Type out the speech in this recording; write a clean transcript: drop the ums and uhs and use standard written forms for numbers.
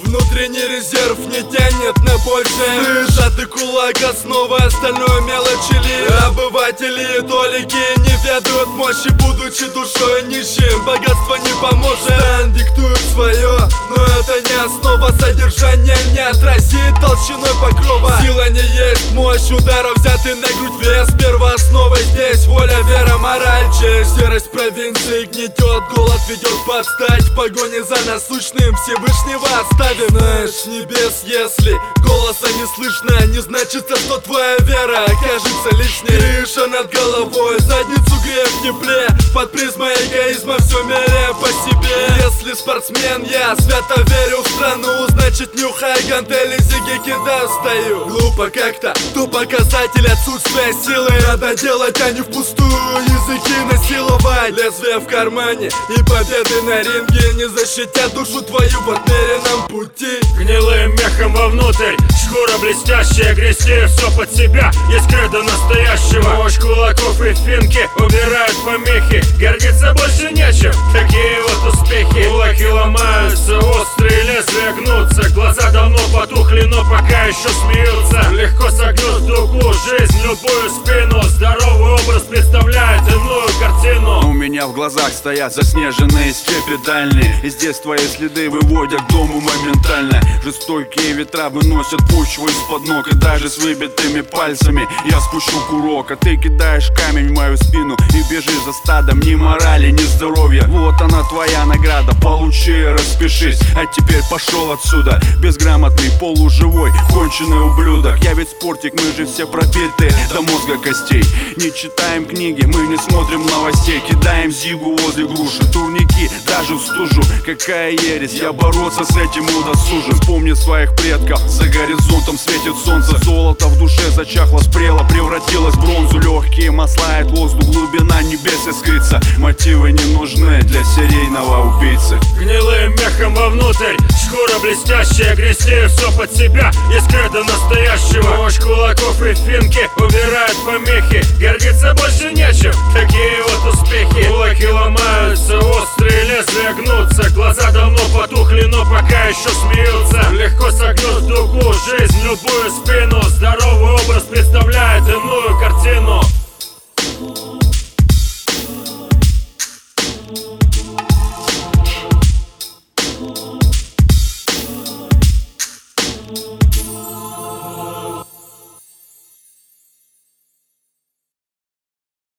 Внутренний резерв не тянет на большее. Сжатый кулак, основа, остальное мелочи ли. Обыватели и толики не ведают мощи, будучи душой нищим. Богатство не поможет. Стан диктует свое, но это не основа. Содержание не отразит толщиной покрова. Сила не есть мощь, удара взятый на грудь вес. Первоосновой здесь воля, вера, мораль, честь. Серость провинции гнетет, голод ведет подстать. В погоне за насущным Всевышнего оставим. Знаешь, небес, если голоса не слышно, не значит, что твоя вера окажется лишней. Крыша над головой, задницу грех в тепле. Под призмой эгоизма все меряя по себе. Если спортсмен, я свято верю в страну, значит, нюхай гантели, зигики достаю. Глупо как-то, то показатель отсутствия силы. Надо делать, а не впустую языки насиловать. Лезвие в кармане и победы на ринге не защитят душу твою в отмеренном пути. Гнилым мехом вовнутрь, шкура блестящая, грести все под себя. Есть кредо настоящего. Мощь кулаков и финки убирают помехи. Гордиться больше нечем, такие вот успехи. Кулаки ломаются, острые лезвия гнутся. Глаза давно потухли, но пока еще смеются. Легко согнуть дугу, жизнь, любую спину. Здоровый образ представляет иную картину. У меня в глазах стоят заснеженные степи дальние, и здесь твои следы выводят к дому моментально. Жестокие ветра выносят почву из-под ног, и даже с выбитыми пальцами я спущу курок. А ты кидаешь камень в мою спину и бежишь за стадом. Ни морали, ни здоровья, вот она твоя награда. Получи и распишись, а теперь пошел отсюда. Безграмотный, полуживой, конченый ублюдок. Я ведь спортик, мы же все пробиты до мозга костей. Не читаем книги, мы не смотрим новостей. Кидаем зигу возле груши, турники даже в стужу. Какая ересь, я бороться с этим удосужен. Вспомни своих предков, за горизонтом светит солнце. Золото в душе зачахло, спрело, превратилось в бронзу. Легкие маслает воздух, глубина небес искрится. Мотивы не нужны для серийного убийцы. Гнилым мехом вовнутрь, шкура блестящая, грести все под себя. Есть кредо настоящего. Мощь кулаков и финки убирают помехи. Гордиться больше нечем, такие вот успехи. Кулаки ломаются, острые лезвия гнутся. Глаза давно потухли, но пока еще смеются. Легко согнуть дугу, жизнь, любую спину.